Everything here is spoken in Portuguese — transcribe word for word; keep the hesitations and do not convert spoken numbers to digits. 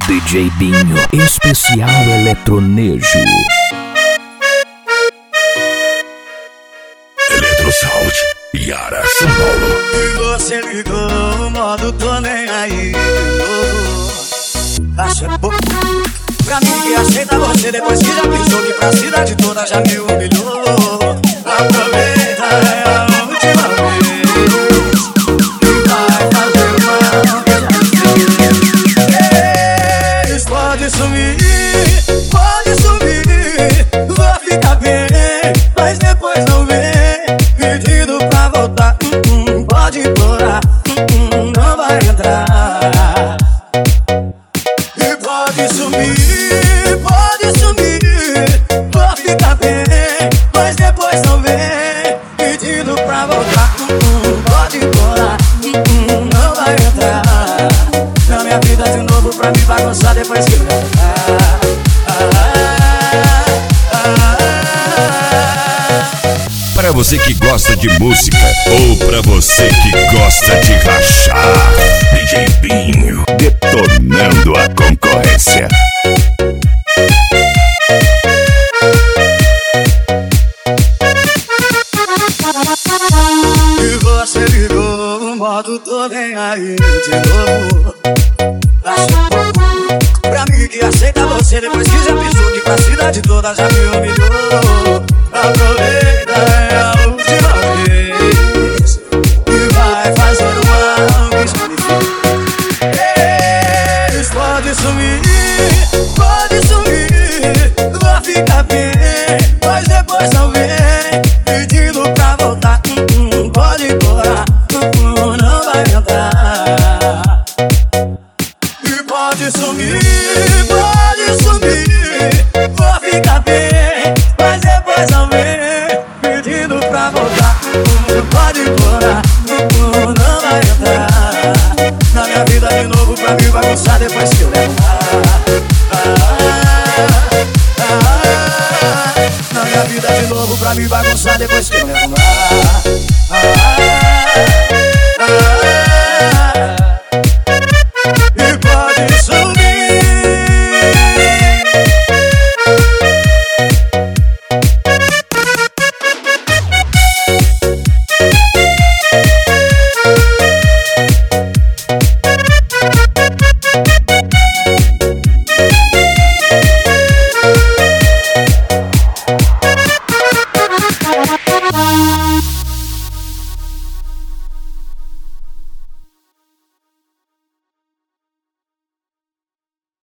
D J Binho, especial eletronejo. Eletrosound, Yara, São Paulo. E você ligou, o modo tô nem aí. Acha pouco pra mim que aceita você depois que já pensou que pra cidade toda já me humilhou. Aproveita, é a última vez e vai fazer uma vez. Eles podem sumir, pode sumir, vou ficar bem, mas depois não vem pedindo pra voltar. uh -uh, Pode implorar, uh -uh, não vai entrar. E pode sumir, pode sumir, vou ficar bem, mas depois não vem pedindo pra voltar. uh -uh, Pode implorar, uh -uh, não vai entrar na minha vida de novo pra me bagunçar depois que eu voltar. Pra você que gosta de música ou pra você que gosta de rachar, D J Binho detonando a concorrência. E você ligou, o modo tô nem aí de novo. Acha pouco pra mim que aceita você depois que já pensou que pra cidade toda já me humilhou. Aproveita, é a última vez e vai fazer uma vez. Eles podem sumir, pode sumir, vou ficar bem, mas depois não vem pedindo pra voltar. uh -uh, Pode implorar, uh -uh, não vai entrar. E pode sumir, pode sumir, vou ficar bem, mas depois não vem pedindo pra voltar. uh -uh, Pode implorar, uh -uh, não vai entrar na minha vida de novo pra me bagunçar depois que eu levar. Na minha vida de novo pra me bagunçar depois que eu levar.